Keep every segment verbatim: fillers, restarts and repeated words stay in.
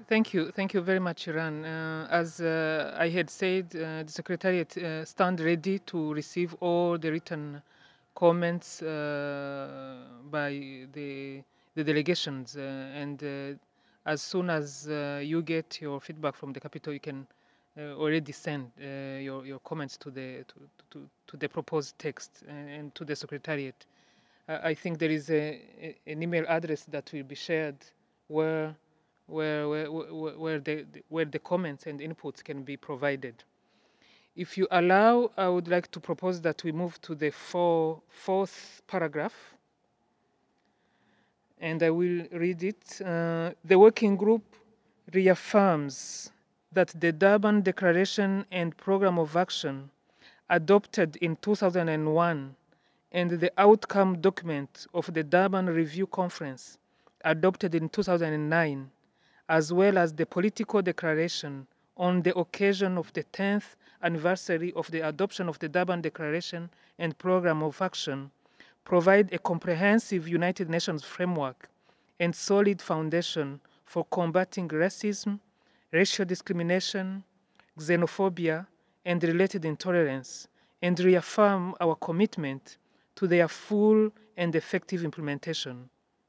Thank you. Thank you very much, Iran. Uh, as uh, I had said, uh, the Secretariat uh, stand ready to receive all the written comments uh, by the, the delegations. Uh, and uh, as soon as uh, you get your feedback from the capital, you can uh, already send uh, your, your comments to the, to, to, to the proposed text and, and to the Secretariat. Uh, I think there is a, a, an email address that will be shared where where where, where, where the where the comments and inputs can be provided. If you allow, I would like to propose that we move to the four, fourth paragraph, and I will read it. Uh, the working group reaffirms that the Durban Declaration and Program of Action adopted in two thousand one and the outcome document of the Durban Review Conference adopted in two thousand nine, as well as the political declaration on the occasion of the tenth anniversary of the adoption of the Durban Declaration and Program of Action, provide a comprehensive United Nations framework and solid foundation for combating racism, racial discrimination, xenophobia, and related intolerance, and reaffirm our commitment to their full and effective implementation.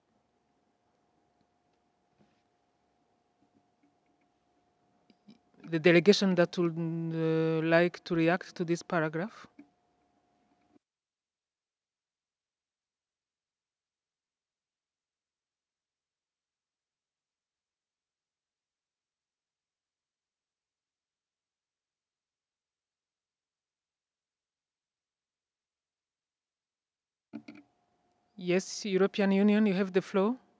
The delegation that would uh, like to react to this paragraph? Yes, European Union, you have the floor.